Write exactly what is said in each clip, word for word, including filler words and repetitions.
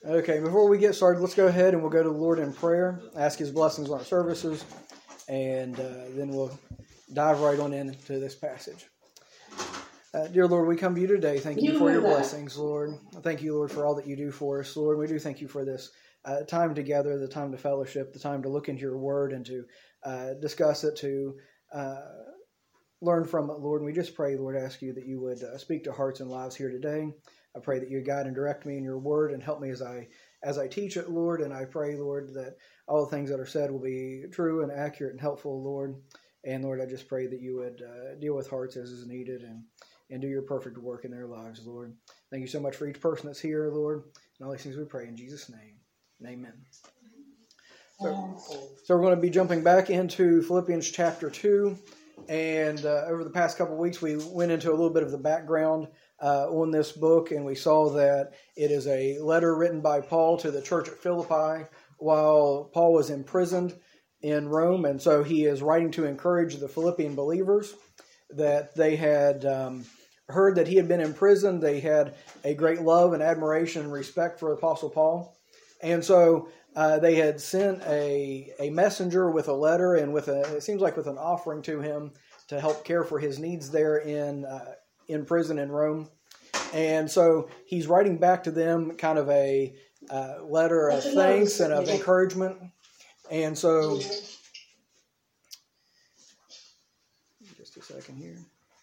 Okay, before we get started, let's go ahead and we'll go to the Lord in prayer, ask His blessings on our services, and uh, then we'll dive right on into this passage. Uh, dear Lord, we come to you today. Thank you for your blessings, Lord. Thank you, Lord, for all that you do for us, Lord. We do thank you for this uh, time together, the time to fellowship, the time to look into your word and to uh, discuss it, to uh, learn from it, Lord. And we just pray, Lord, ask you that you would uh, speak to hearts and lives here today. I pray that you guide and direct me in your word and help me as I as I teach it, Lord. And I pray, Lord, that all the things that are said will be true and accurate and helpful, Lord. And Lord, I just pray that you would uh, deal with hearts as is needed and, and do your perfect work in their lives, Lord. Thank you so much for each person that's here, Lord. And all these things we pray in Jesus' name. Amen. So, so we're going to be jumping back into Philippians chapter two. And uh, over the past couple of weeks, we went into a little bit of the background uh, on this book, and we saw that it is a letter written by Paul to the church at Philippi while Paul was imprisoned in Rome. And so he is writing to encourage the Philippian believers that they had um, heard that he had been imprisoned. They had a great love and admiration and respect for Apostle Paul. And so uh, they had sent a, a messenger with a letter and with a, it seems like with an offering to him to help care for his needs there in uh, in prison in Rome. And so he's writing back to them kind of a uh, letter of thanks and of encouragement. And so, just a second here.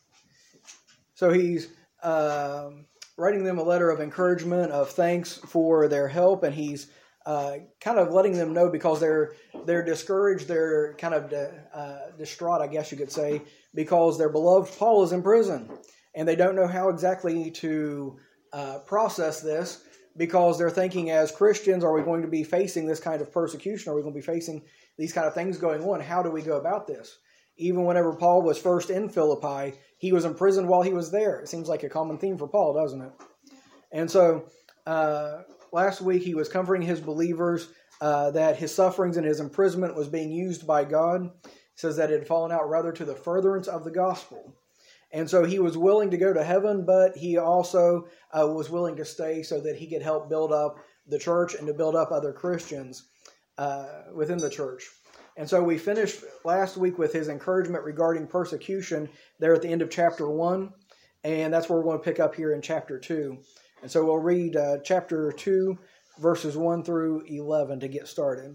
So he's um, writing them a letter of encouragement, of thanks for their help, and he's uh, kind of letting them know because they're they're discouraged, they're kind of uh, distraught, I guess you could say, because their beloved Paul is in prison, and they don't know how exactly to uh, process this because they're thinking, as Christians, are we going to be facing this kind of persecution? Are we going to be facing these kind of things going on? How do we go about this? Even whenever Paul was first in Philippi, he was in prison while he was there. It seems like a common theme for Paul, doesn't it? And so uh, last week he was comforting his believers uh, that his sufferings and his imprisonment was being used by God. He says that it had fallen out rather to the furtherance of the gospel. And so he was willing to go to heaven, but he also uh, was willing to stay so that he could help build up the church and to build up other Christians uh, within the church. And so we finished last week with his encouragement regarding persecution there at the end of chapter one. And that's where we're going to pick up here in chapter two. And so we'll read uh, chapter two, verses one through eleven to get started.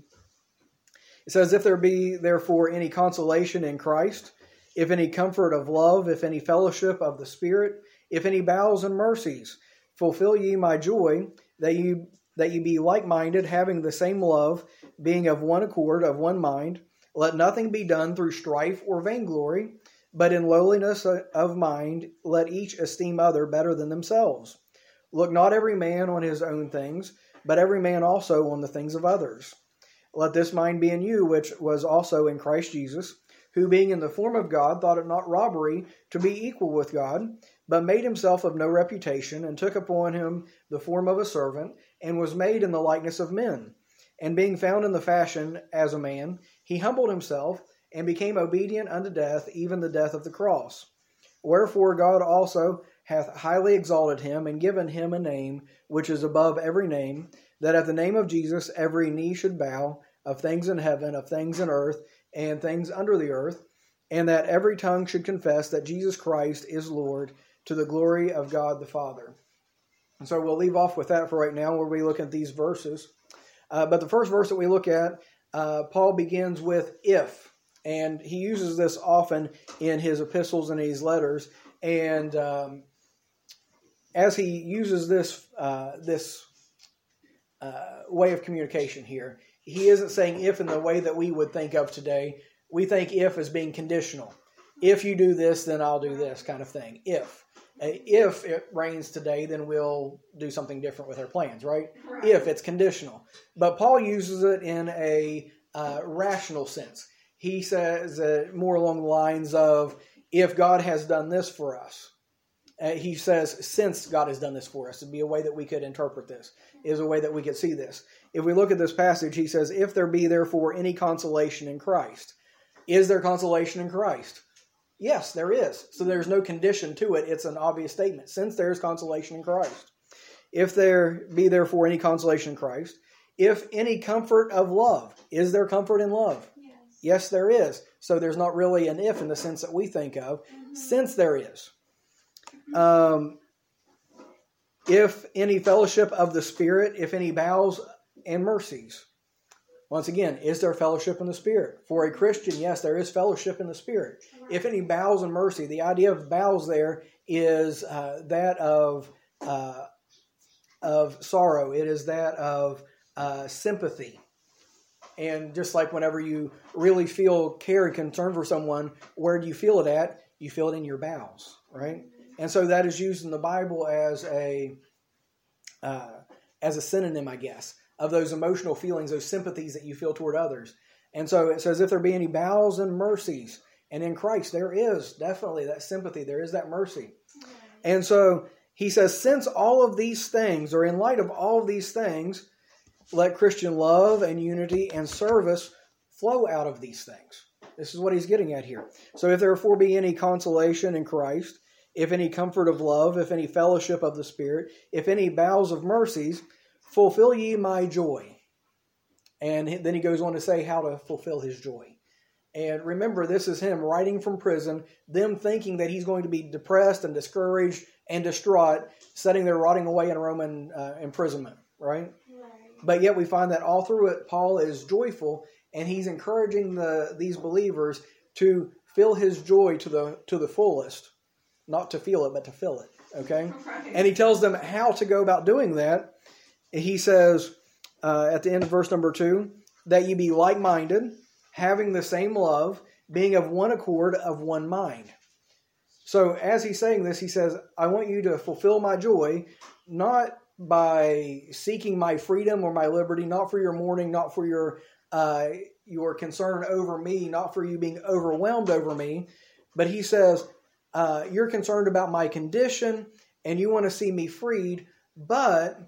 It says, "If there be therefore any consolation in Christ, if any comfort of love, if any fellowship of the Spirit, if any bowels and mercies, fulfill ye my joy, that you that ye be like-minded, having the same love, being of one accord, of one mind. Let nothing be done through strife or vainglory, but in lowliness of mind let each esteem other better than themselves. Look not every man on his own things, but every man also on the things of others. Let this mind be in you, which was also in Christ Jesus, who being in the form of God thought it not robbery to be equal with God, but made himself of no reputation, and took upon him the form of a servant, and was made in the likeness of men. And being found in the fashion as a man, he humbled himself, and became obedient unto death, even the death of the cross. Wherefore God also hath highly exalted him, and given him a name which is above every name, that at the name of Jesus every knee should bow, of things in heaven, of things in earth, and things under the earth, and that every tongue should confess that Jesus Christ is Lord, to the glory of God the Father." And so we'll leave off with that for right now, where we look at these verses. Uh, but the first verse that we look at, uh, Paul begins with "if," and he uses this often in his epistles and his letters. And um, as he uses this uh, this uh, way of communication here, he isn't saying "if" in the way that we would think of today. We think "if" as being conditional. If you do this, then I'll do this kind of thing. If. If it rains today, then we'll do something different with our plans, right? right. If it's conditional. But Paul uses it in a uh, rational sense. He says uh, more along the lines of, if God has done this for us. Uh, he says, since God has done this for us. It'd be a way that we could interpret this. Is a way that we could see this. If we look at this passage, he says, if there be therefore any consolation in Christ. Is there consolation in Christ? Yes, there is. So there's no condition to it. It's an obvious statement. Since there is consolation in Christ. if there be therefore any consolation in Christ, if any comfort of love. Is there comfort in love? Yes. Yes, there is. So there's not really an if in the sense that we think of, mm-hmm. since there is. Um, if any fellowship of the Spirit, if any bowels and mercies. Once again, is there fellowship in the Spirit? For a Christian, yes, there is fellowship in the Spirit. Right. If any bowels and mercy, the idea of bowels there is uh, that of uh, of sorrow. It is that of uh, sympathy. And just like whenever you really feel care and concern for someone, where do you feel it at? You feel it in your bowels, right? And so that is used in the Bible as a uh, as a synonym, I guess, of those emotional feelings, those sympathies that you feel toward others. And so it says, if there be any bowels and mercies, and in Christ there is definitely that sympathy, there is that mercy. And so he says, since all of these things, or in light of all of these things, let Christian love and unity and service flow out of these things. This is what he's getting at here. So if therefore be any consolation in Christ, if any comfort of love, if any fellowship of the Spirit, if any bowels of mercies, fulfill ye my joy. And then he goes on to say how to fulfill his joy. And remember, this is him writing from prison, them thinking that he's going to be depressed and discouraged and distraught, sitting there rotting away in Roman uh, imprisonment, right? Right? But yet we find that all through it, Paul is joyful, and he's encouraging the these believers to fill his joy to the to the fullest. Not to feel it, but to fill it, okay? Right. And he tells them how to go about doing that. He says uh, at the end of verse number two, that ye be like-minded, having the same love, being of one accord, of one mind. So as he's saying this, he says, I want you to fulfill my joy, not by seeking my freedom or my liberty, not for your mourning, not for your uh, your concern over me, not for you being overwhelmed over me. But he says, uh, you're concerned about my condition and you want to see me freed, but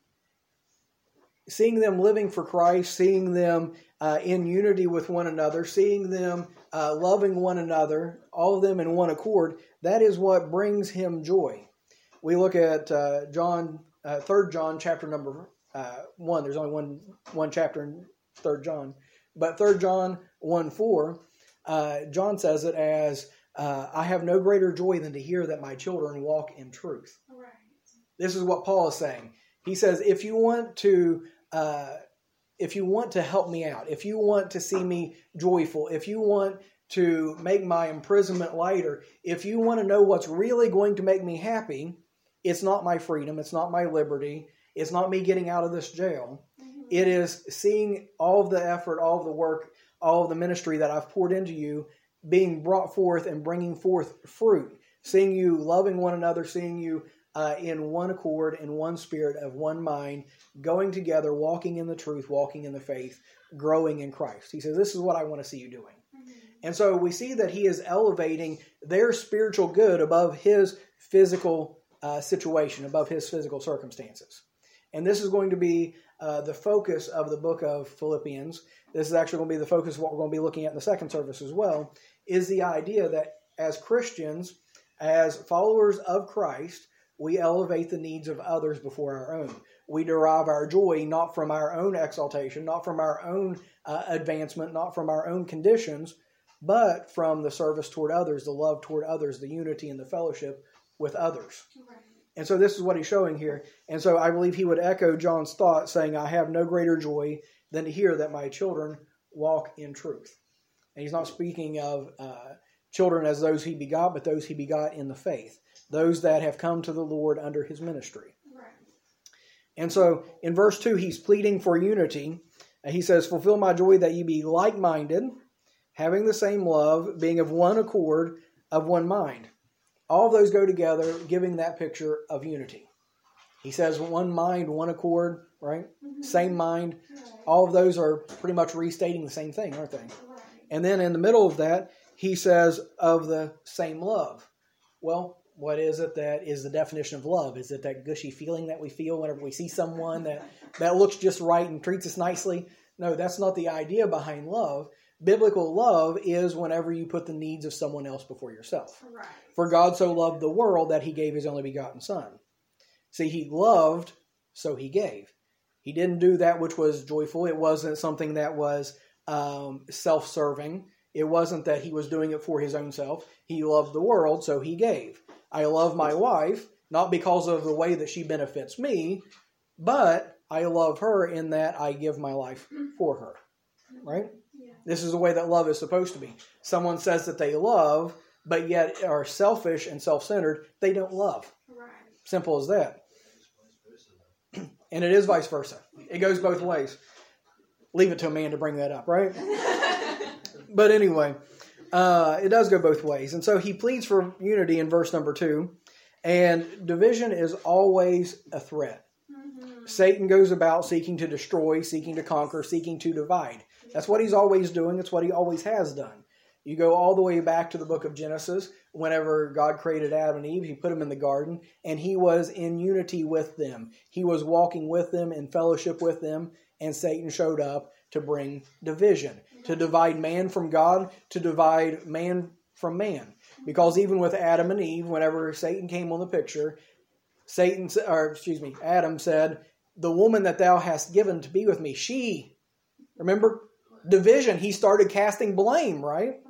seeing them living for Christ, seeing them uh, in unity with one another, seeing them uh, loving one another, all of them in one accord, that is what brings him joy. We look at uh, John, uh, Third John, chapter number uh, one. There's only one one chapter in Third John, but Third John one four, uh, John says it as, uh, "I have no greater joy than to hear that my children walk in truth." Right. This is what Paul is saying. He says, if you want to Uh, if you want to help me out, if you want to see me joyful, if you want to make my imprisonment lighter, if you want to know what's really going to make me happy, it's not my freedom, it's not my liberty, it's not me getting out of this jail. Mm-hmm. It is seeing all of the effort, all of the work, all of the ministry that I've poured into you being brought forth and bringing forth fruit. Seeing you loving one another, seeing you Uh, in one accord, in one spirit, of one mind, going together, walking in the truth, walking in the faith, growing in Christ. He says, this is what I want to see you doing. Mm-hmm. And so we see that he is elevating their spiritual good above his physical uh, situation, above his physical circumstances. And this is going to be uh, the focus of the book of Philippians. This is actually going to be the focus of what we're going to be looking at in the second service as well, is the idea that as Christians, as followers of Christ, we elevate the needs of others before our own. We derive our joy not from our own exaltation, not from our own uh, advancement, not from our own conditions, but from the service toward others, the love toward others, the unity and the fellowship with others. Right. And so this is what he's showing here. And so I believe he would echo John's thought, saying, I have no greater joy than to hear that my children walk in truth. And he's not speaking of uh, children as those he begot, but those he begot in the faith. Those that have come to the Lord under his ministry. Right. And so in verse two, he's pleading for unity. He says, fulfill my joy that ye be like-minded, having the same love, being of one accord, of one mind. All of those go together, giving that picture of unity. He says one mind, one accord, right? Mm-hmm. Same mind. Right. All of those are pretty much restating the same thing, aren't they? Right. And then in the middle of that, he says of the same love. Well, what is it that is the definition of love? Is it that gushy feeling that we feel whenever we see someone that, that looks just right and treats us nicely? No, that's not the idea behind love. Biblical love is whenever you put the needs of someone else before yourself. Right. For God so loved the world that he gave his only begotten Son. See, he loved, so he gave. He didn't do that which was joyful. It wasn't something that was um, self-serving. It wasn't that he was doing it for his own self. He loved the world, so he gave. I love my wife, not because of the way that she benefits me, but I love her in that I give my life for her. Right? Yeah. This is the way that love is supposed to be. Someone says that they love, but yet are selfish and self-centered. They don't love. Right. Simple as that. And it is vice versa. It goes both ways. Leave it to a man to bring that up, right? But anyway, uh, it does go both ways. And so he pleads for unity in verse number two. And division is always a threat. Mm-hmm. Satan goes about seeking to destroy, seeking to conquer, seeking to divide. That's what he's always doing. That's what he always has done. You go all the way back to the book of Genesis. Whenever God created Adam and Eve, he put them in the garden, and he was in unity with them. He was walking with them in fellowship with them, and Satan showed up to bring division, to divide man from God, to divide man from man. Because even with Adam and Eve, whenever Satan came on the picture, Satan, or excuse me, Adam said, "The woman that thou hast given to be with me, she," remember, division. He started casting blame, right?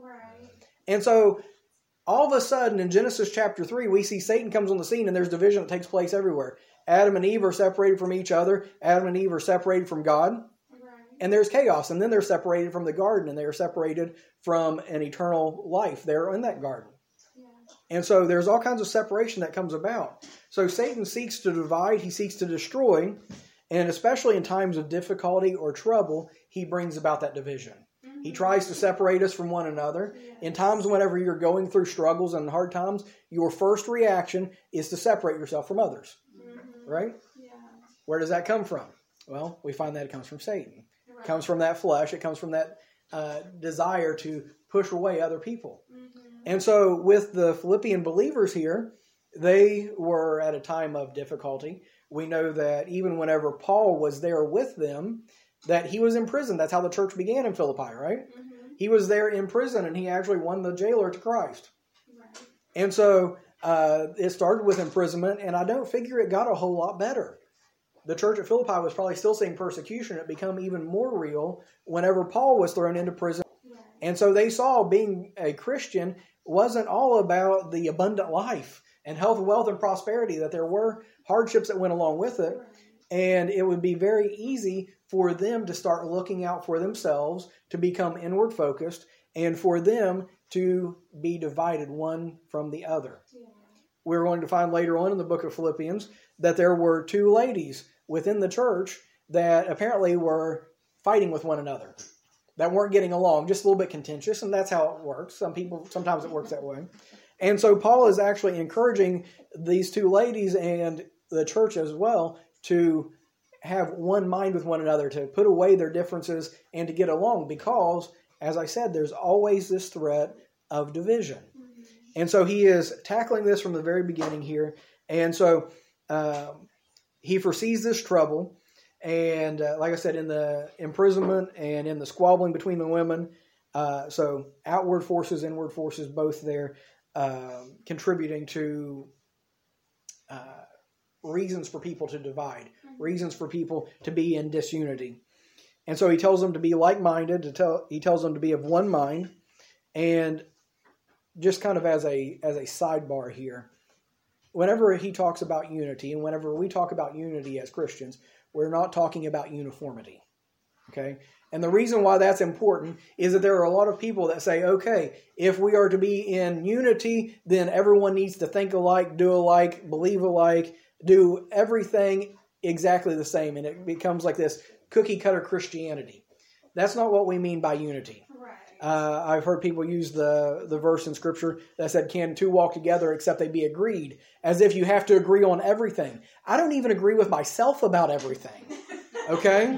And so, all of a sudden, in Genesis chapter three, we see Satan comes on the scene and there's division that takes place everywhere. Adam and Eve are separated from each other. Adam and Eve are separated from God. Right. And there's chaos. And then they're separated from the garden and they are separated from an eternal life. They're in that garden. Yeah. And so, there's all kinds of separation that comes about. So, Satan seeks to divide. He seeks to destroy. And especially in times of difficulty or trouble, he brings about that division. He tries to separate us from one another. In times whenever you're going through struggles and hard times, your first reaction is to separate yourself from others. Mm-hmm. Right? Yeah. Where does that come from? Well, we find that it comes from Satan. Right. It comes from that flesh. It comes from that uh, desire to push away other people. Mm-hmm. And so with the Philippian believers here, they were at a time of difficulty. We know that even whenever Paul was there with them, that he was in prison. That's how the church began in Philippi, right? Mm-hmm. He was there in prison, and he actually won the jailer to Christ. Right. And so uh, it started with imprisonment, and I don't figure it got a whole lot better. The church at Philippi was probably still seeing persecution. It became even more real whenever Paul was thrown into prison. Right. And so they saw being a Christian wasn't all about the abundant life and health, wealth, and prosperity, that there were hardships that went along with it. Right. And it would be very easy for them to start looking out for themselves, to become inward focused, and for them to be divided one from the other. Yeah. We're going to find later on in the book of Philippians that there were two ladies within the church that apparently were fighting with one another, that weren't getting along, just a little bit contentious, and that's how it works. Some people, sometimes it works that way. And so Paul is actually encouraging these two ladies and the church as well to have one mind with one another, to put away their differences and to get along, because, as I said, there's always this threat of division. Mm-hmm. And so he is tackling this from the very beginning here. And so um, he foresees this trouble. And uh, like I said, in the imprisonment and in the squabbling between the women, uh, so outward forces, inward forces, both there, uh, contributing to uh, reasons for people to divide, mm-hmm. reasons for people to be in disunity. And so he tells them to be like-minded, to tell, he tells them to be of one mind. And just kind of as a as a sidebar here, whenever he talks about unity, and whenever we talk about unity as Christians, we're not talking about uniformity, okay? And the reason why that's important is that there are a lot of people that say, okay, if we are to be in unity, then everyone needs to think alike, do alike, believe alike, do everything exactly the same. And it becomes like this cookie-cutter Christianity. That's not what we mean by unity. Right. Uh, I've heard people use the, the verse in Scripture that said, can two walk together except they be agreed? As if you have to agree on everything. I don't even agree with myself about everything. Okay?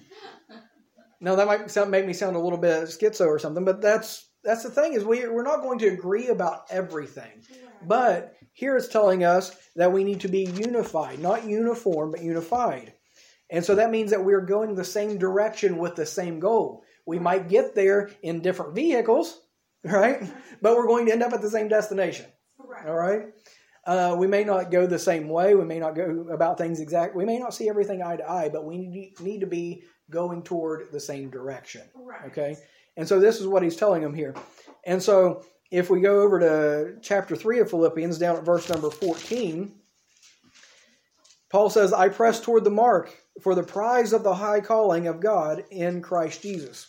Now, that might sound, make me sound a little bit schizo or something, but that's that's the thing, is we, we're not going to agree about everything. Right. But here it's telling us that we need to be unified, not uniform, but unified. And so that means that we're going the same direction with the same goal. We might get there in different vehicles, right? But we're going to end up at the same destination. Right. All right? Uh, we may not go the same way. We may not go about things exact. We may not see everything eye to eye, but we need to be going toward the same direction. Right. Okay? And so this is what he's telling them here. And so if we go over to chapter three of Philippians, down at verse number fourteen, Paul says, I press toward the mark for the prize of the high calling of God in Christ Jesus.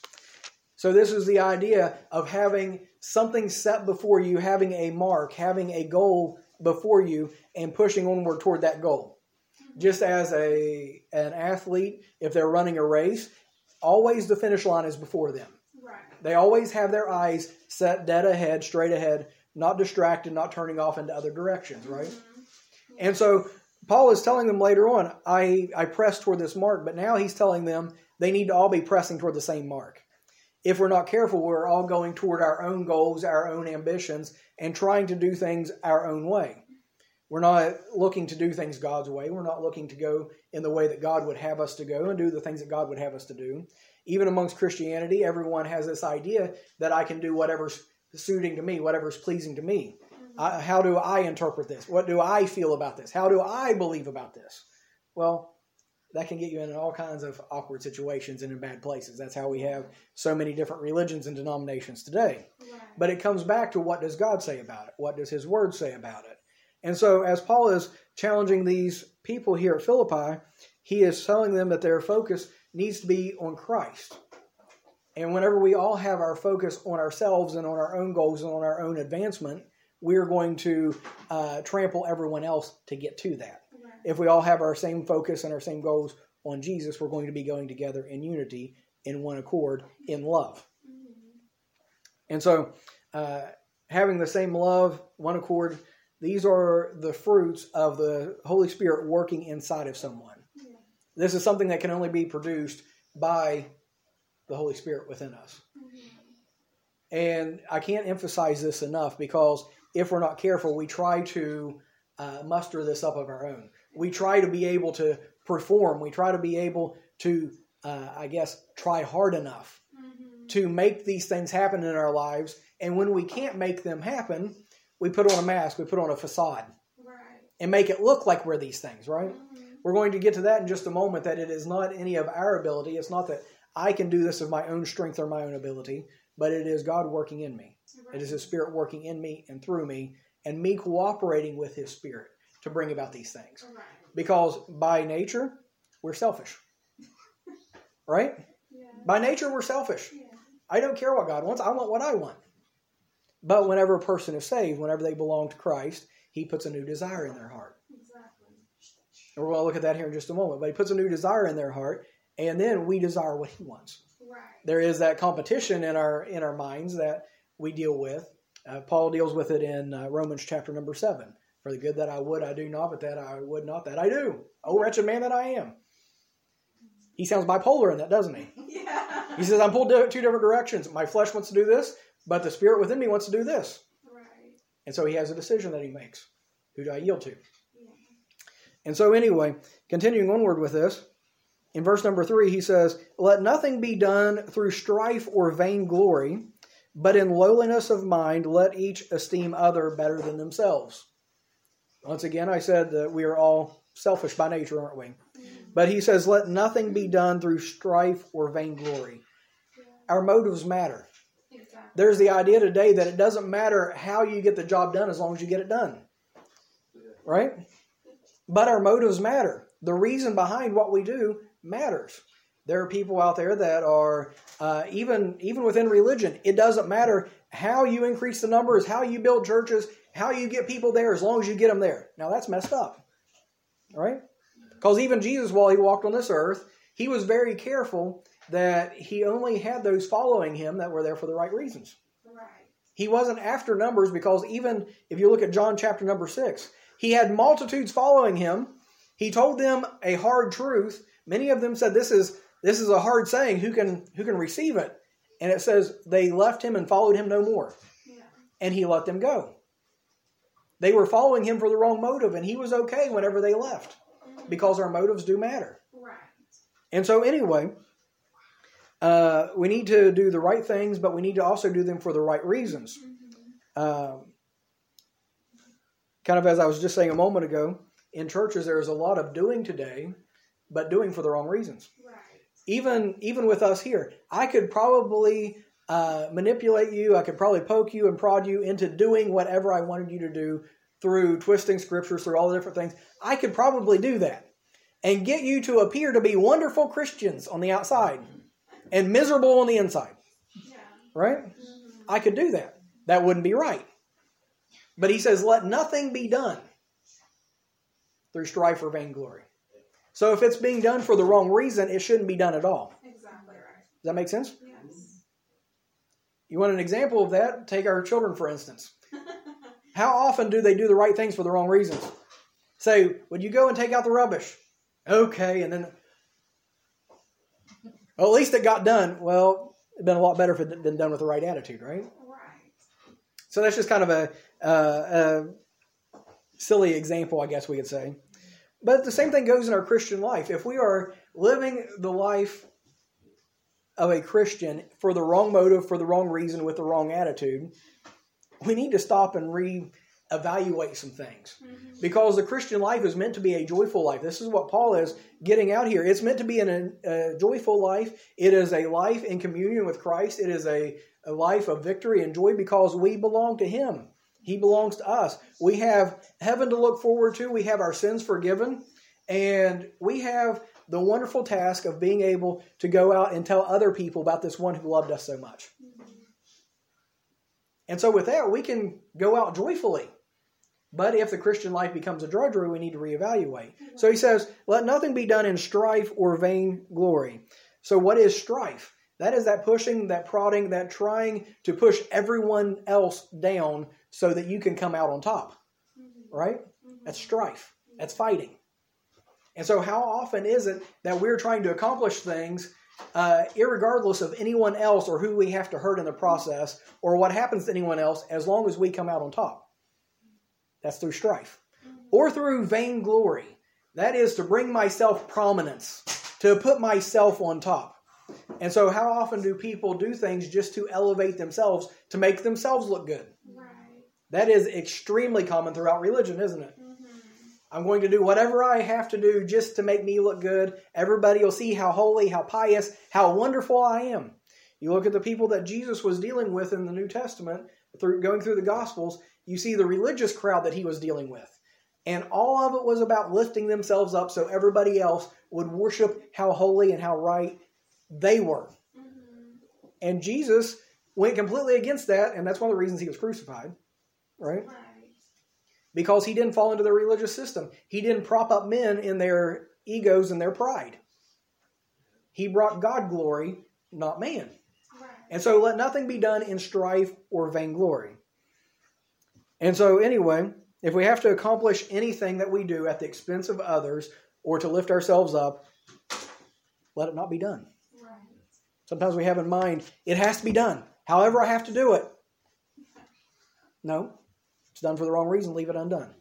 So this is the idea of having something set before you, having a mark, having a goal before you, and pushing onward toward that goal. Just as a an athlete, if they're running a race, always the finish line is before them. Right. They always have their eyes set dead ahead, straight ahead, not distracted, not turning off into other directions, right? Mm-hmm. Yeah. And so Paul is telling them later on, I, I press toward this mark, but now he's telling them they need to all be pressing toward the same mark. If we're not careful, we're all going toward our own goals, our own ambitions, and trying to do things our own way. We're not looking to do things God's way. We're not looking to go in the way that God would have us to go and do the things that God would have us to do. Even amongst Christianity, everyone has this idea that I can do whatever's suiting to me, whatever's pleasing to me. Mm-hmm. I, how do I interpret this? What do I feel about this? How do I believe about this? Well, that can get you in all kinds of awkward situations and in bad places. That's how we have so many different religions and denominations today. Right. But it comes back to, what does God say about it? What does his word say about it? And so as Paul is challenging these people here at Philippi, he is telling them that their focus needs to be on Christ. And whenever we all have our focus on ourselves and on our own goals and on our own advancement, we're going to uh, trample everyone else to get to that. Right. If we all have our same focus and our same goals on Jesus, we're going to be going together in unity, in one accord, in love. Mm-hmm. And so uh, having the same love, one accord, these are the fruits of the Holy Spirit working inside of someone. Yeah. This is something that can only be produced by the Holy Spirit within us. Mm-hmm. And I can't emphasize this enough, because if we're not careful, we try to uh, muster this up of our own. We try to be able to perform. We try to be able to, uh, I guess, try hard enough Mm-hmm. to make these things happen in our lives. And when we can't make them happen, we put on a mask, we put on a facade, Right. and make it look like we're these things, right? Mm-hmm. We're going to get to that in just a moment, that it is not any of our ability. It's not that I can do this of my own strength or my own ability, but it is God working in me. Right. It is his Spirit working in me and through me, and me cooperating with his Spirit to bring about these things. Right. Because by nature, we're selfish. Right? Yeah. By nature, we're selfish. Yeah. I don't care what God wants. I want what I want. But whenever a person is saved, whenever they belong to Christ, he puts a new desire in their heart. Exactly. And we're going to look at that here in just a moment. But he puts a new desire in their heart, and then we desire what he wants. Right. There is that competition in our in our minds that we deal with. Uh, Paul deals with it in uh, Romans chapter number seven. For the good that I would, I do not, but that I would not, that I do. Oh, wretched man that I am. He sounds bipolar in that, doesn't he? Yeah. He says, I'm pulled two different directions. My flesh wants to do this, but the Spirit within me wants to do this. Right. And so he has a decision that he makes. Who do I yield to? Yeah. And so anyway, continuing onward with this, in verse number three, he says, let nothing be done through strife or vainglory, but in lowliness of mind, let each esteem other better than themselves. Once again, I said that we are all selfish by nature, aren't we? Mm-hmm. But he says, let nothing be done through strife or vainglory. Yeah. Our motives matter. Exactly. There's the idea today that it doesn't matter how you get the job done as long as you get it done. Right? But our motives matter. The reason behind what we do matters. There are people out there that are, uh, even, even within religion, it doesn't matter how you increase the numbers, how you build churches, how you get people there, as long as you get them there. Now that's messed up. Right? Because even Jesus, while he walked on this earth, he was very careful that he only had those following him that were there for the right reasons. Right. He wasn't after numbers, because even if you look at John chapter number six, he had multitudes following him. He told them a hard truth. Many of them said, this is this is a hard saying. Who can who can receive it? And it says they left him and followed him no more. Yeah. And he let them go. They were following him for the wrong motive, and he was okay whenever they left, because our motives do matter. Right. And so anyway, uh, we need to do the right things, but we need to also do them for the right reasons. Mm-hmm. Um, kind of as I was just saying a moment ago, in churches there's a lot of doing today, but doing for the wrong reasons. Right. Even even with us here, I could probably uh, manipulate you. I could probably poke you and prod you into doing whatever I wanted you to do through twisting scriptures, through all the different things. I could probably do that and get you to appear to be wonderful Christians on the outside and miserable on the inside. Yeah. Right? Mm-hmm. I could do that. That wouldn't be right. But he says, let nothing be done through strife or vainglory. So if it's being done for the wrong reason, it shouldn't be done at all. Exactly right. Does that make sense? Yes. You want an example of that? Take our children, for instance. How often do they do the right things for the wrong reasons? Say, would you go and take out the rubbish? Okay, and then, well, at least it got done. Well, it'd been a lot better if it had been done with the right attitude, right? Right. So that's just kind of a, uh, a silly example, I guess we could say. But the same thing goes in our Christian life. If we are living the life of a Christian for the wrong motive, for the wrong reason, with the wrong attitude, we need to stop and re-evaluate some things. Mm-hmm. Because the Christian life is meant to be a joyful life. This is what Paul is getting out here. It's meant to be an, a joyful life. It is a life in communion with Christ. It is a, a life of victory and joy because we belong to Him. He belongs to us. We have heaven to look forward to. We have our sins forgiven. And we have the wonderful task of being able to go out and tell other people about this one who loved us so much. Mm-hmm. And so with that, we can go out joyfully. But if the Christian life becomes a drudgery, we need to reevaluate. Mm-hmm. So he says, let nothing be done in strife or vain glory. So what is strife? That is that pushing, that prodding, that trying to push everyone else down so that you can come out on top. Mm-hmm. Right? Mm-hmm. That's strife. That's fighting. And so how often is it that we're trying to accomplish things uh, irregardless of anyone else or who we have to hurt in the process or what happens to anyone else as long as we come out on top? That's through strife. Mm-hmm. Or through vainglory. That is to bring myself prominence, to put myself on top. And so how often do people do things just to elevate themselves, to make themselves look good? Right. That is extremely common throughout religion, isn't it? Mm-hmm. I'm going to do whatever I have to do just to make me look good. Everybody will see how holy, how pious, how wonderful I am. You look at the people that Jesus was dealing with in the New Testament, through going through the Gospels, you see the religious crowd that he was dealing with. And all of it was about lifting themselves up so everybody else would worship how holy and how right they were. Mm-hmm. And Jesus went completely against that, and that's one of the reasons he was crucified, right? Right. Because he didn't fall into the religious system. He didn't prop up men in their egos and their pride. He brought God glory, not man. Right. And so let nothing be done in strife or vainglory. And so anyway, if we have to accomplish anything that we do at the expense of others or to lift ourselves up, let it not be done. Right. Sometimes we have in mind, it has to be done. However I have to do it. No, it's done for the wrong reason. Leave it undone.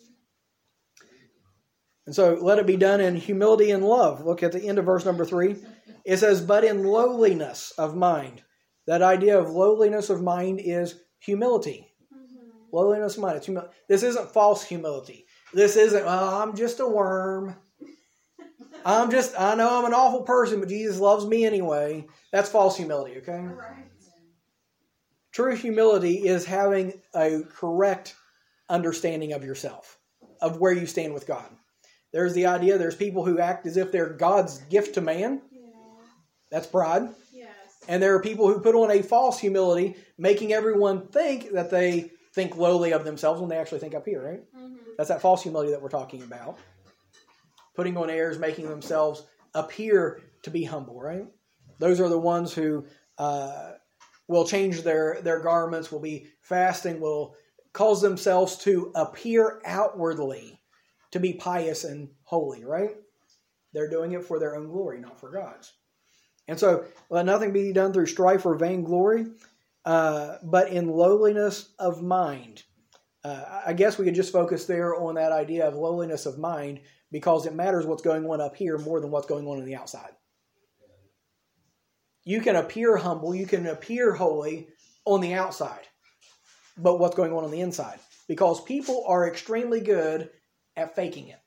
And so let it be done in humility and love. Look at the end of verse number three. It says, but in lowliness of mind. That idea of lowliness of mind is humility. Mm-hmm. Lowliness of mind. It's humi- this isn't false humility. This isn't, well, I'm just a worm. I'm just, I know I'm an awful person, but Jesus loves me anyway. That's false humility, okay? Right. True humility is having a correct understanding of yourself, of where you stand with God. There's the idea, there's people who act as if they're God's gift to man. Yeah. That's pride. Yes. And there are people who put on a false humility, making everyone think that they think lowly of themselves when they actually think up here, right? Mm-hmm. That's that false humility that we're talking about. Putting on airs, making themselves appear to be humble, right? Those are the ones who uh, will change their, their garments, will be fasting, will cause themselves to appear outwardly to be pious and holy, right? They're doing it for their own glory, not for God's. And so, let nothing be done through strife or vainglory, uh, but in lowliness of mind. Uh, I guess we could just focus there on that idea of lowliness of mind, because it matters what's going on up here more than what's going on on the outside. You can appear humble, you can appear holy on the outside, but what's going on on the inside? because people are extremely good at faking it.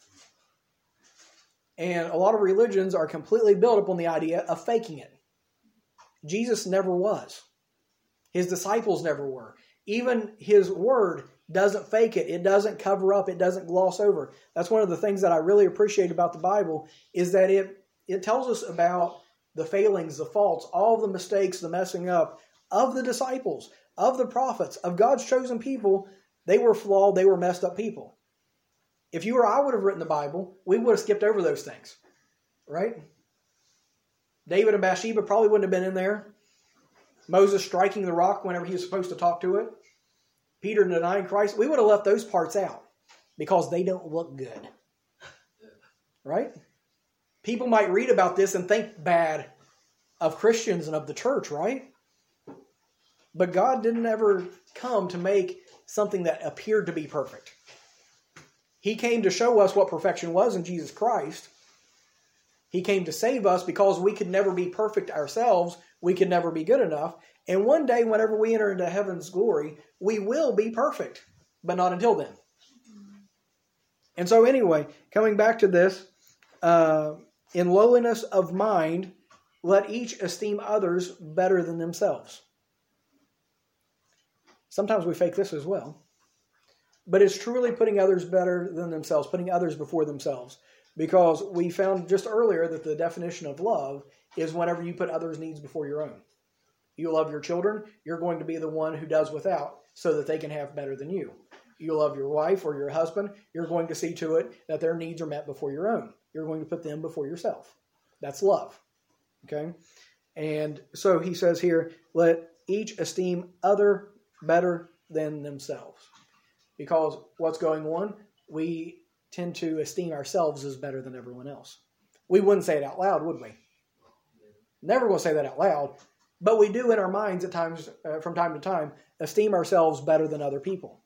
And a lot of religions are completely built upon the idea of faking it. Jesus never was. His disciples never were. Even his word doesn't fake it. It doesn't cover up. It doesn't gloss over. That's one of the things that I really appreciate about the Bible is that it, it tells us about the failings, the faults, all the mistakes, the messing up of the disciples, of the prophets, of God's chosen people. They were flawed. They were messed up people. If you or I would have written the Bible, we would have skipped over those things, right? David and Bathsheba probably wouldn't have been in there. Moses striking the rock whenever he was supposed to talk to it. Peter denying Christ. We would have left those parts out because they don't look good, right? People might read about this and think bad of Christians and of the church, right? But God didn't ever come to make something that appeared to be perfect. He came to show us what perfection was in Jesus Christ. He came to save us because we could never be perfect ourselves. We could never be good enough. And one day, whenever we enter into heaven's glory, we will be perfect, but not until then. And so anyway, coming back to this, uh, in lowliness of mind, let each esteem others better than themselves. Sometimes we fake this as well. But it's truly putting others better than themselves, putting others before themselves. Because we found just earlier that the definition of love is whenever you put others' needs before your own. You love your children, you're going to be the one who does without so that they can have better than you. You love your wife or your husband, you're going to see to it that their needs are met before your own. You're going to put them before yourself. That's love. Okay? And so he says here, let each esteem other better than themselves. Because what's going on? We tend to esteem ourselves as better than everyone else. We wouldn't say it out loud, would we? Never going to say that out loud. But we do in our minds at times, uh, from time to time, esteem ourselves better than other people.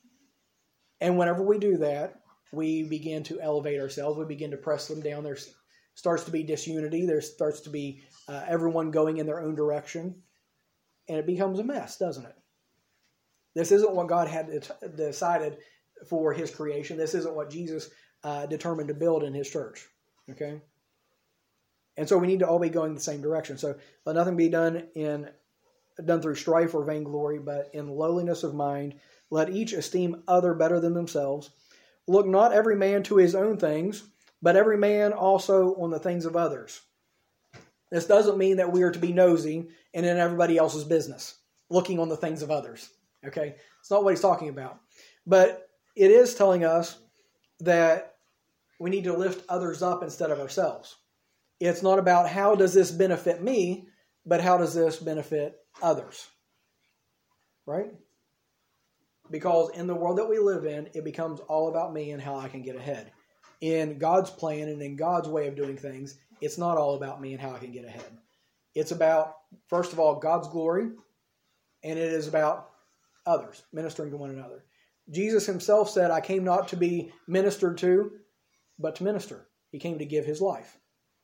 And whenever we do that, we begin to elevate ourselves. We begin to press them down. There starts to be disunity. There starts to be uh, everyone going in their own direction. And it becomes a mess, doesn't it? This isn't what God had decided for his creation. This isn't what Jesus uh, determined to build in his church. Okay? And so we need to all be going the same direction. So let nothing be done in done through strife or vainglory, but in lowliness of mind. Let each esteem other better than themselves. Look not every man to his own things, but every man also on the things of others. This doesn't mean that we are to be nosy and in everybody else's business, looking on the things of others. Okay? It's not what he's talking about. But it is telling us that we need to lift others up instead of ourselves. It's not about how does this benefit me, but how does this benefit others. Right? Because in the world that we live in, it becomes all about me and how I can get ahead. In God's plan and in God's way of doing things, it's not all about me and how I can get ahead. It's about, first of all, God's glory, and it is about others, ministering to one another. Jesus himself said, I came not to be ministered to, but to minister. He came to give his life.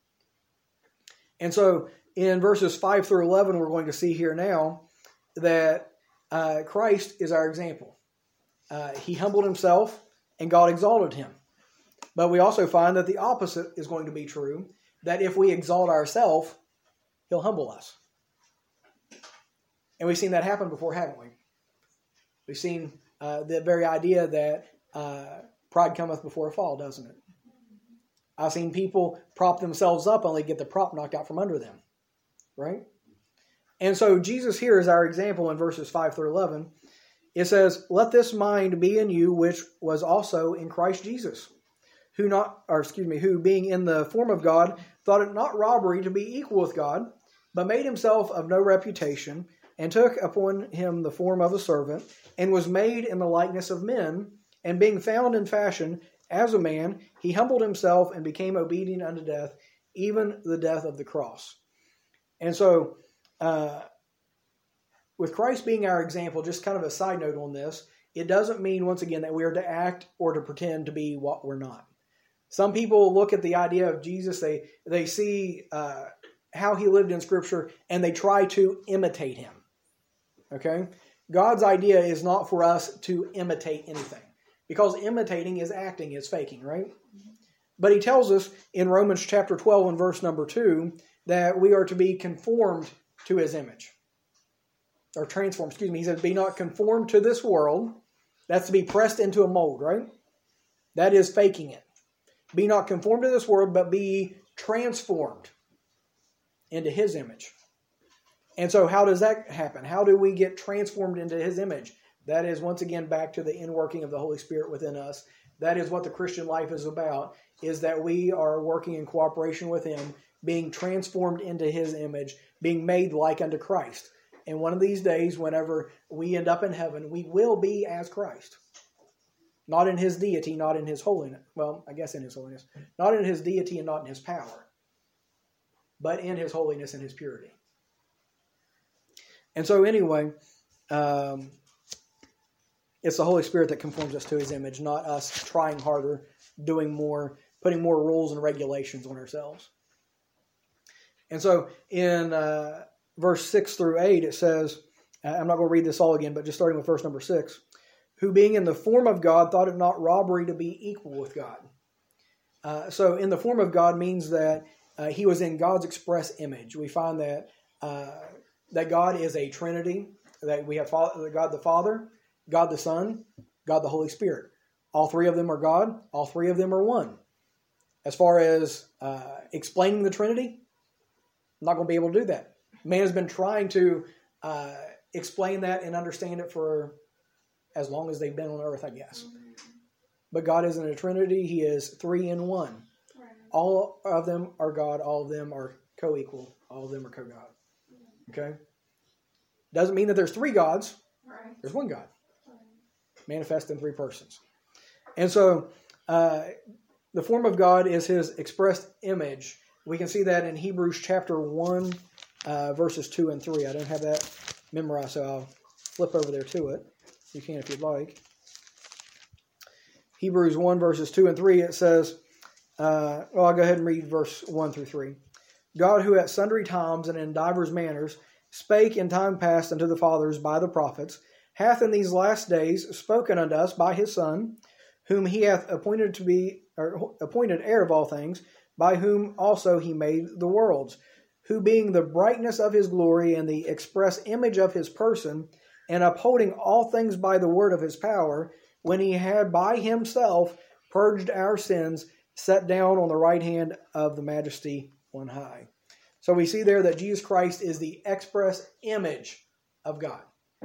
And so in verses five through eleven, we're going to see here now that uh, Christ is our example. Uh, he humbled himself and God exalted him. But we also find that the opposite is going to be true, that if we exalt ourselves, he'll humble us. And we've seen that happen before, haven't we? We've seen uh, the very idea that uh, pride cometh before a fall, doesn't it? I've seen people prop themselves up only get the prop knocked out from under them. Right? And so Jesus here is our example in verses five through eleven. It says, let this mind be in you, which was also in Christ Jesus, who not, or excuse me, who being in the form of God, thought it not robbery to be equal with God, but made himself of no reputation, and took upon him the form of a servant, and was made in the likeness of men, and being found in fashion as a man, he humbled himself and became obedient unto death, even the death of the cross. And so, uh, with Christ being our example, just kind of a side note on this, it doesn't mean, once again, that we are to act or to pretend to be what we're not. Some people look at the idea of Jesus, they, they see uh, how he lived in Scripture, and they try to imitate him. Okay? God's idea is not for us to imitate anything. Because imitating is acting, is faking, right? But he tells us in Romans chapter twelve and verse number two that we are to be conformed to his image. Or transformed, excuse me. He says, be not conformed to this world. That's to be pressed into a mold, right? That is faking it. Be not conformed to this world, but be transformed into his image. And so how does that happen? How do we get transformed into his image? That is, once again, back to the inworking of the Holy Spirit within us. That is what the Christian life is about, is that we are working in cooperation with him, being transformed into his image, being made like unto Christ. And one of these days, whenever we end up in heaven, we will be as Christ. Not in his deity, not in his holiness. Well, I guess in his holiness. Not in his deity and not in his power. But in his holiness and his purity. And so anyway, um, it's the Holy Spirit that conforms us to his image, not us trying harder, doing more, putting more rules and regulations on ourselves. And so in uh, verse six through eight, it says, I'm not going to read this all again, but just starting with verse number six, who being in the form of God thought it not robbery to be equal with God. Uh, so in the form of God means that uh, he was in God's express image. We find that uh, that God is a Trinity, that we have God the Father, God the Son, God the Holy Spirit. All three of them are God. All three of them are one. As far as uh, explaining the Trinity, I'm not going to be able to do that. Man has been trying to uh, explain that and understand it for as long as they've been on earth, I guess. But God isn't a Trinity. He is three in one. All of them are God. All of them are co-equal. All of them are co-God. Okay? Doesn't mean that there's three gods. There's one God. Manifest in three persons. And so, uh, the form of God is his expressed image. We can see that in Hebrews chapter one, uh, verses two and three. I don't have that memorized, so I'll flip over there to it. You can if you'd like. Hebrews one, verses two and three, it says, uh, well, I'll go ahead and read verse one through three. God, who at sundry times and in divers manners spake in time past unto the fathers by the prophets, hath in these last days spoken unto us by his Son, whom he hath appointed to be, or appointed heir of all things, by whom also he made the worlds, who being the brightness of his glory and the express image of his person, and upholding all things by the word of his power, when he had by himself purged our sins, sat down on the right hand of the majesty on high. So we see there that Jesus Christ is the express image of God.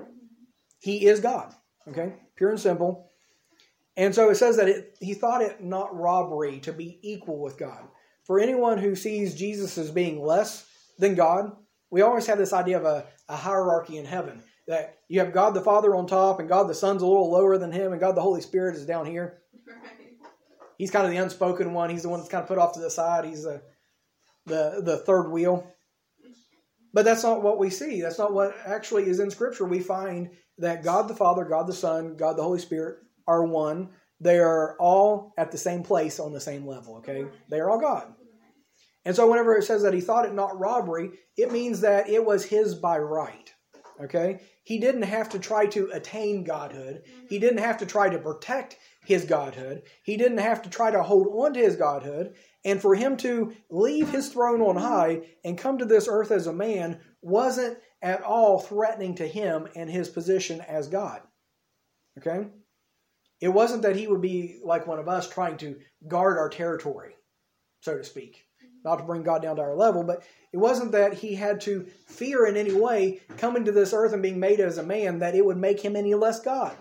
He is God. Okay? Pure and simple. And so it says that it, he thought it not robbery to be equal with God. For anyone who sees Jesus as being less than God, we always have this idea of a, a hierarchy in heaven. That you have God the Father on top, and God the Son's a little lower than him, and God the Holy Spirit is down here. He's kind of the unspoken one. He's the one that's kind of put off to the side. He's the the, the third wheel. But that's not what we see. That's not what actually is in Scripture. We find that God the Father, God the Son, God the Holy Spirit are one. They are all at the same place on the same level, okay? They are all God. And so whenever it says that he thought it not robbery, it means that it was his by right, okay? He didn't have to try to attain godhood. He didn't have to try to protect his godhood. He didn't have to try to hold on to his godhood. And for him to leave his throne on high and come to this earth as a man wasn't at all threatening to him and his position as God. Okay? It wasn't that he would be like one of us trying to guard our territory, so to speak. Not to bring God down to our level, but it wasn't that he had to fear in any way coming to this earth and being made as a man that it would make him any less God.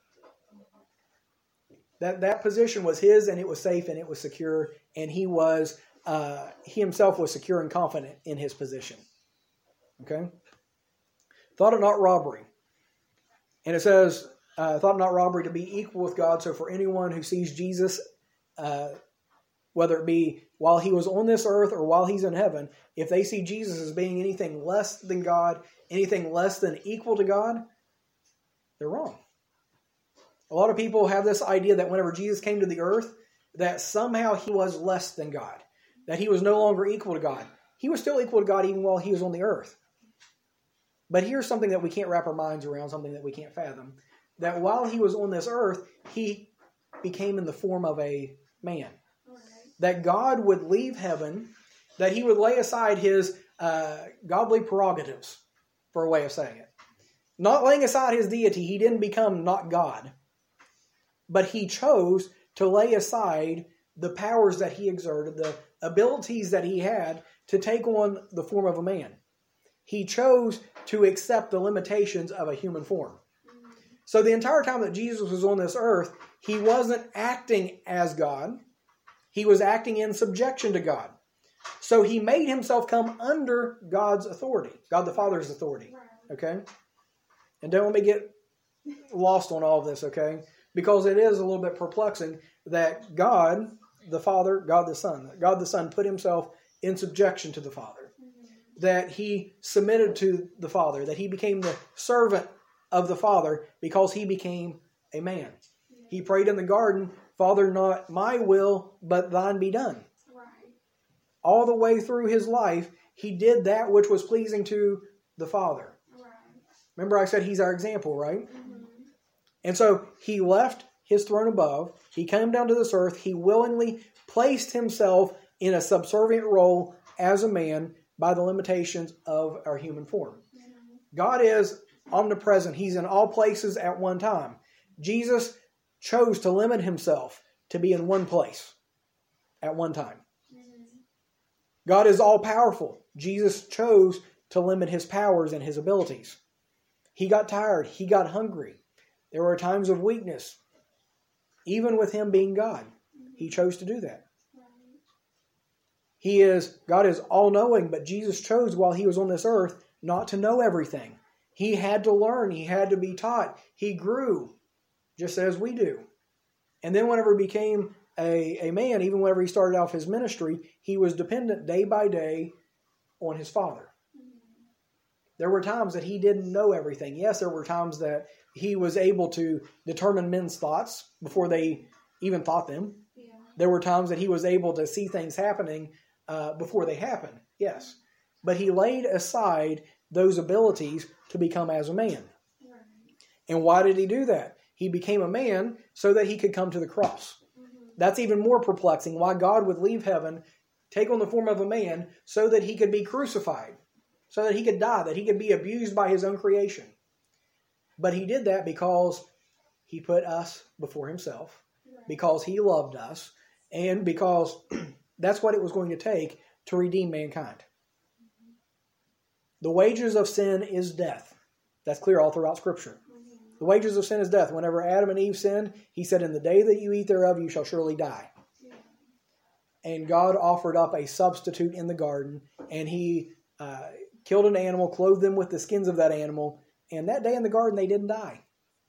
That that position was his, and it was safe, and it was secure, and he was uh, he himself was secure and confident in his position. Okay? Thought it not robbery. And it says, uh, thought it not robbery to be equal with God. So for anyone who sees Jesus, uh, whether it be while he was on this earth or while he's in heaven, if they see Jesus as being anything less than God, anything less than equal to God, they're wrong. A lot of people have this idea that whenever Jesus came to the earth, that somehow he was less than God, that he was no longer equal to God. He was still equal to God even while he was on the earth. But here's something that we can't wrap our minds around, something that we can't fathom. That while he was on this earth, he became in the form of a man. Right. That God would leave heaven, that he would lay aside his uh, godly prerogatives, for a way of saying it. Not laying aside his deity, he didn't become not God. But he chose to lay aside the powers that he exerted, the abilities that he had to take on the form of a man. He chose to accept the limitations of a human form. So the entire time that Jesus was on this earth, he wasn't acting as God. He was acting in subjection to God. So he made himself come under God's authority, God the Father's authority. Okay? And don't let me get lost on all of this, okay? Because it is a little bit perplexing that God the Father, God the Son, God the Son put himself in subjection to the Father. That he submitted to the Father, that he became the servant of the Father because he became a man. He prayed in the garden, Father, not my will, but thine be done. Right. All the way through his life, he did that which was pleasing to the Father. Right. Remember I said he's our example, right? Mm-hmm. And so he left his throne above. He came down to this earth. He willingly placed himself in a subservient role as a man by the limitations of our human form. Mm-hmm. God is omnipresent. He's in all places at one time. Jesus chose to limit himself to be in one place at one time. Mm-hmm. God is all powerful. Jesus chose to limit his powers and his abilities. He got tired. He got hungry. There were times of weakness. Even with him being God, he chose to do that. He is, God is all-knowing, but Jesus chose while he was on this earth not to know everything. He had to learn. He had to be taught. He grew, just as we do. And then whenever he became a, a man, even whenever he started off his ministry, he was dependent day by day on his Father. There were times that he didn't know everything. Yes, there were times that he was able to determine men's thoughts before they even thought them. Yeah. There were times that he was able to see things happening uh, before they happened. Yes. But he laid aside those abilities to become as a man. Right. And why did he do that? He became a man so that he could come to the cross. Mm-hmm. That's even more perplexing, why God would leave heaven, take on the form of a man so that he could be crucified, so that he could die, that he could be abused by his own creation. But he did that because he put us before himself, Right. because he loved us, and because that's what it was going to take to redeem mankind. Mm-hmm. The wages of sin is death. That's clear all throughout Scripture. Mm-hmm. The wages of sin is death. Whenever Adam and Eve sinned, he said, in the day that you eat thereof, you shall surely die. Yeah. And God offered up a substitute in the garden, and he uh, killed an animal, clothed them with the skins of that animal, and that day in the garden they didn't die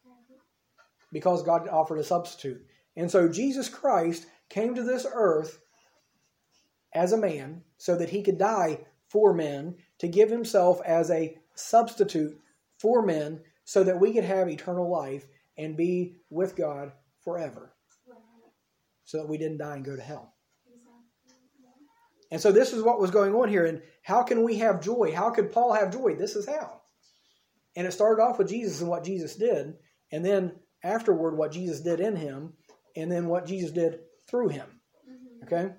because God offered a substitute. And so Jesus Christ came to this earth as a man so that he could die for men, to give himself as a substitute for men so that we could have eternal life and be with God forever, Right. so that we didn't die and go to hell. Exactly. Yeah. And so this is what was going on here. And how can we have joy? How could Paul have joy? This is how. And it started off with Jesus and what Jesus did. And then afterward, what Jesus did in him. And then what Jesus did through him. Mm-hmm. Okay?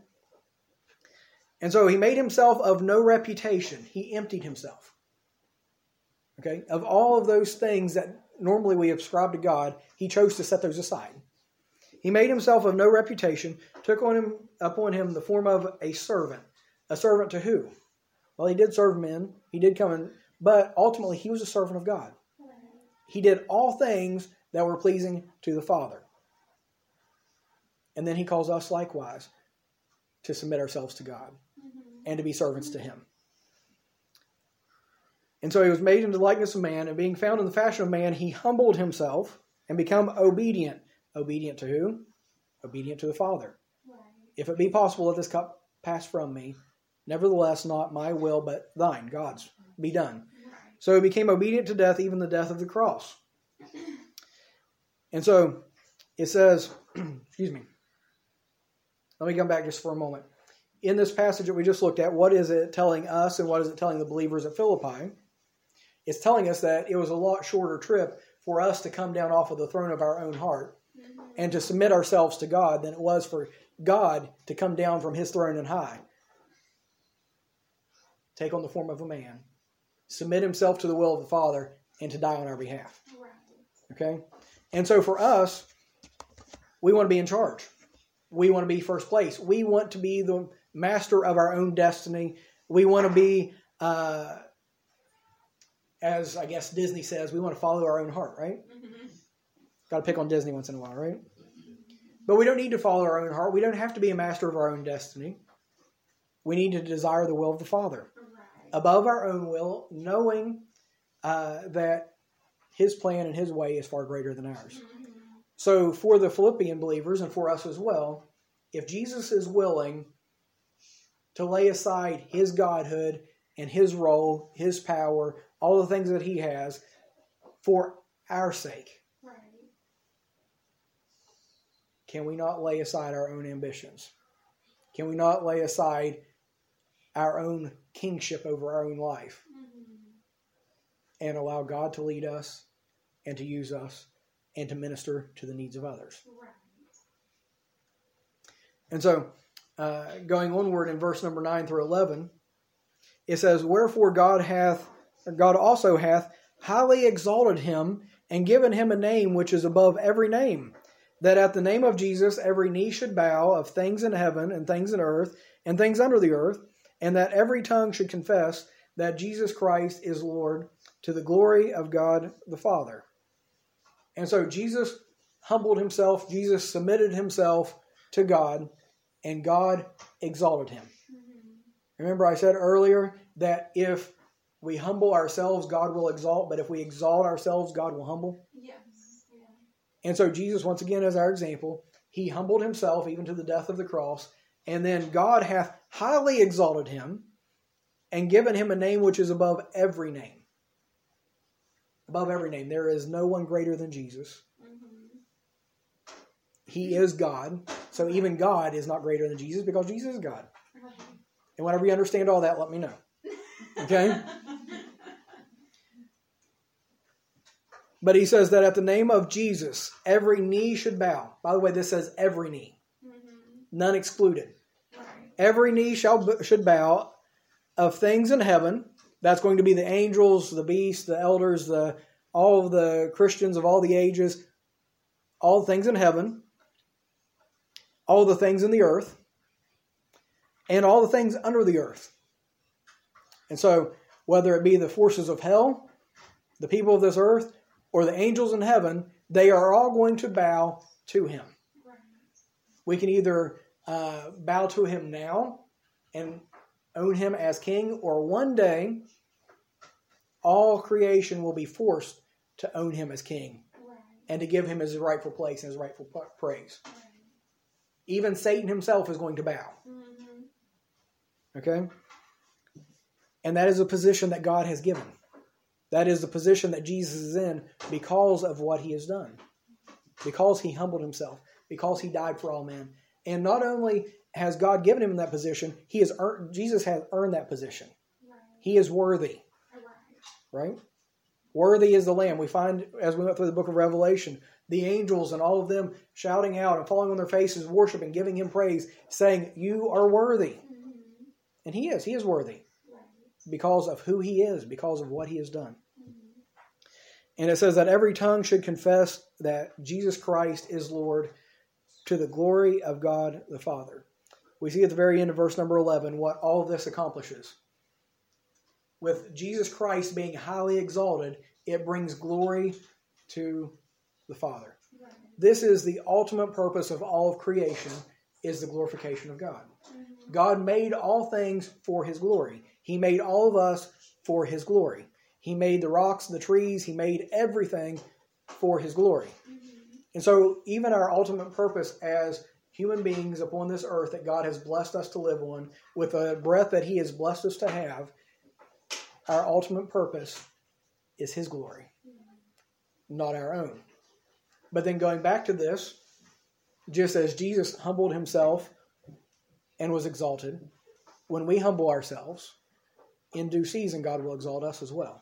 And so he made himself of no reputation. He emptied himself. Okay? Of all of those things that normally we ascribe to God, he chose to set those aside. He made himself of no reputation, took on him upon him the form of a servant. A servant to who? Well, he did serve men. He did come in, but ultimately he was a servant of God. Right. He did all things that were pleasing to the Father. And then he calls us likewise to submit ourselves to God Mm-hmm. and to be servants to him. And so he was made in the likeness of man, and being found in the fashion of man, he humbled himself and become obedient. Obedient to who? Obedient to the Father. Right. If it be possible, let this cup pass from me. Nevertheless, not my will, but thine, God's, be done. Right. So he became obedient to death, even the death of the cross. And so it says, excuse me, let me come back just for a moment. In this passage that we just looked at, what is it telling us and what is it telling the believers at Philippi? It's telling us that it was a lot shorter trip for us to come down off of the throne of our own heart and to submit ourselves to God than it was for God to come down from his throne and high, take on the form of a man, submit himself to the will of the Father, and to die on our behalf. Okay? And so for us, we want to be in charge. We want to be first place. We want to be the master of our own destiny. We want to be, uh, as I guess Disney says, we want to follow our own heart, right? Mm-hmm. Got to pick on Disney once in a while, right? But we don't need to follow our own heart. We don't have to be a master of our own destiny. We need to desire the will of the Father right. above our own will, knowing uh, that his plan and his way is far greater than ours. Mm-hmm. So for the Philippian believers and for us as well, if Jesus is willing to lay aside his godhood and his role, his power, all the things that he has for our sake, right. can we not lay aside our own ambitions? Can we not lay aside our own kingship over our own life mm-hmm. and allow God to lead us and to use us and to minister to the needs of others? Right. And so, uh, going onward in verse number nine through eleven, it says, "Wherefore God hath, or God also hath highly exalted him and given him a name which is above every name, that at the name of Jesus every knee should bow, of things in heaven and things in earth and things under the earth, and that every tongue should confess that Jesus Christ is Lord, to the glory of God the Father." And so Jesus humbled himself, Jesus submitted himself to God, and God exalted him. Mm-hmm. Remember I said earlier that if we humble ourselves, God will exalt, but if we exalt ourselves, God will humble? Yes. Yeah. And so Jesus, once again, as our example, he humbled himself even to the death of the cross, and then God hath highly exalted him and given him a name which is above every name. Above every name. There is no one greater than Jesus. Mm-hmm. He is God. So even God is not greater than Jesus because Jesus is God. Right. And whenever you understand all that, let me know. Okay? But he says that at the name of Jesus, every knee should bow. By the way, this says every knee. Mm-hmm. None excluded. Right. Every knee shall should bow of things in heaven. That's going to be the angels, the beasts, the elders, the all of the Christians of all the ages, all the things in heaven, all the things in the earth, and all the things under the earth. And so, whether it be the forces of hell, the people of this earth, or the angels in heaven, they are all going to bow to him. Right. We can either uh, bow to him now and own him as king, or one day all creation will be forced to own him as king right. and to give him his rightful place and his rightful praise. Right. Even Satan himself is going to bow. Mm-hmm. Okay? And that is a position that God has given. That is the position that Jesus is in because of what he has done. Because he humbled himself. Because he died for all men. And not only has God given him that position, he has earned, Jesus has earned that position. Right. He is worthy. Right. right? Worthy is the Lamb. We find, as we went through the book of Revelation, the angels and all of them shouting out and falling on their faces, worshiping, giving him praise, saying, "You are worthy." Mm-hmm. And he is. He is worthy. Right. Because of who he is, because of what he has done. Mm-hmm. And it says that every tongue should confess that Jesus Christ is Lord, to the glory of God the Father. We see at the very end of verse number eleven what all of this accomplishes. With Jesus Christ being highly exalted, it brings glory to the Father. Right. This is the ultimate purpose of all of creation, is the glorification of God. Mm-hmm. God made all things for his glory. He made all of us for his glory. He made the rocks, the trees, he made everything for his glory. Mm-hmm. And so even our ultimate purpose as human beings upon this earth that God has blessed us to live on, with a breath that he has blessed us to have, our ultimate purpose is his glory, not our own. But then going back to this, just as Jesus humbled himself and was exalted, when we humble ourselves, in due season God will exalt us as well.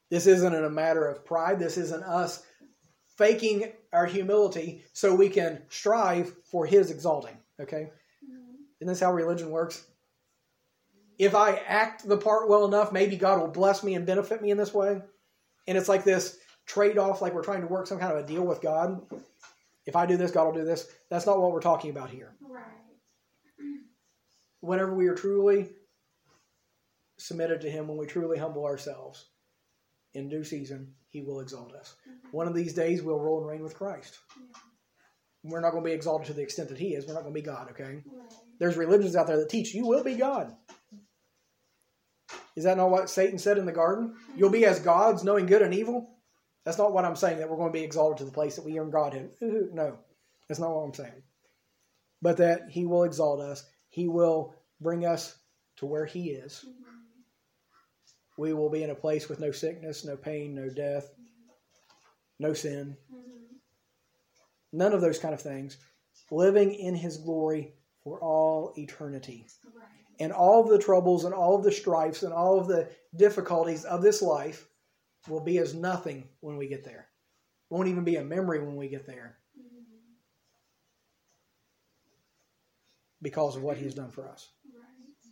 This isn't a matter of pride. This isn't us faking our humility so we can strive for his exalting. Okay? Mhm. Isn't this how religion works? If I act the part well enough, maybe God will bless me and benefit me in this way. And it's like this trade-off, like we're trying to work some kind of a deal with God. If I do this, God will do this. That's not what we're talking about here. Right. Whenever we are truly submitted to him, when we truly humble ourselves, in due season, he will exalt us. Mhm. One of these days, we'll rule and reign with Christ. Yeah. We're not going to be exalted to the extent that he is. We're not going to be God, okay? Right. There's religions out there that teach you will be God. Is that not what Satan said in the garden? You'll be as gods, knowing good and evil? That's not what I'm saying, that we're going to be exalted to the place that we earn Godhood. No, that's not what I'm saying. But that he will exalt us. He will bring us to where he is. Mhm. We will be in a place with no sickness, no pain, no death, no sin. Mhm. None of those kind of things. Living in his glory for all eternity. Right. And all of the troubles and all of the strifes and all of the difficulties of this life will be as nothing when we get there. Won't even be a memory when we get there Mhm. because of what he's done for us. Right.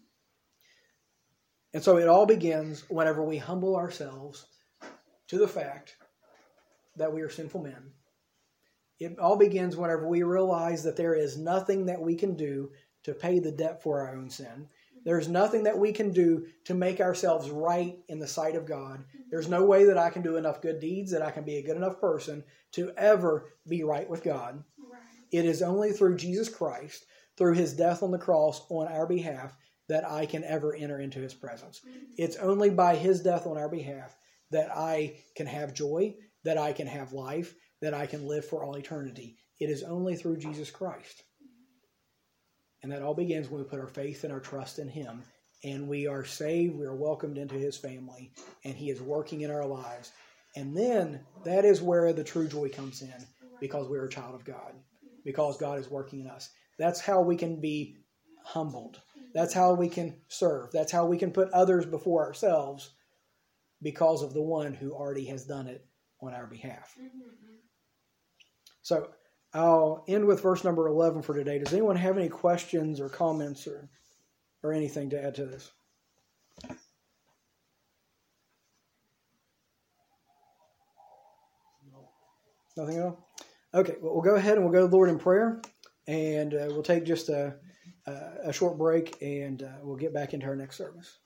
And so it all begins whenever we humble ourselves to the fact that we are sinful men. It all begins whenever we realize that there is nothing that we can do to pay the debt for our own sin. There's nothing that we can do to make ourselves right in the sight of God. There's no way that I can do enough good deeds, that I can be a good enough person to ever be right with God. Right. It is only through Jesus Christ, through his death on the cross on our behalf, that I can ever enter into his presence. Mhm. It's only by his death on our behalf that I can have joy, that I can have life, that I can live for all eternity. It is only through Jesus Christ. And that all begins when we put our faith and our trust in him. And we are saved, we are welcomed into his family, and he is working in our lives. And then that is where the true joy comes in, because we are a child of God, because God is working in us. That's how we can be humbled. That's how we can serve. That's how we can put others before ourselves, because of the one who already has done it on our behalf. Mhm. So I'll end with verse number eleven for today. Does anyone have any questions or comments or, or anything to add to this? Nothing at all? Okay, well, we'll go ahead and we'll go to the Lord in prayer, and uh, we'll take just a, a, a short break, and uh, we'll get back into our next service.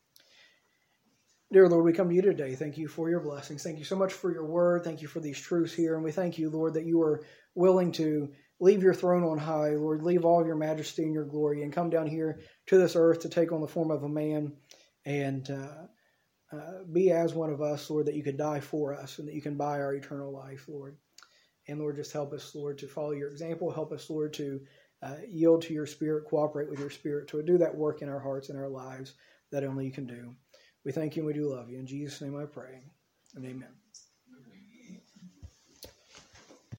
Dear Lord, we come to you today. Thank you for your blessings. Thank you so much for your word. Thank you for these truths here. And we thank you, Lord, that you are willing to leave your throne on high, Lord, leave all of your majesty and your glory, and come down here to this earth to take on the form of a man and uh, uh, be as one of us, Lord, that you could die for us and that you can buy our eternal life, Lord. And Lord, just help us, Lord, to follow your example. Help us, Lord, to uh, yield to your Spirit, cooperate with your Spirit, to do that work in our hearts and our lives that only you can do. We thank you and we do love you. In Jesus' name I pray. And amen.